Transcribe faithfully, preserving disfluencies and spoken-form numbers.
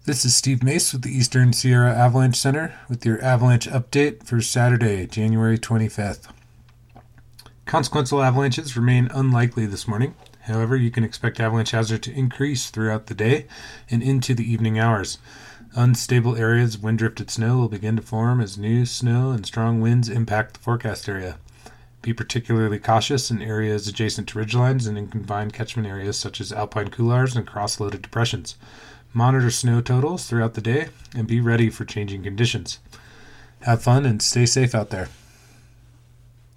This is Steve Mace with the Eastern Sierra Avalanche Center with your avalanche update for Saturday, January twenty-fifth. Consequential avalanches remain unlikely this morning. However, you can expect avalanche hazard to increase throughout the day and into the evening hours. Unstable areas of wind-drifted snow will begin to form as new snow and strong winds impact the forecast area. Be particularly cautious in areas adjacent to ridgelines and in confined catchment areas such as alpine couloirs and cross-loaded depressions. Monitor snow totals throughout the day and be ready for changing conditions. Have fun and stay safe out there.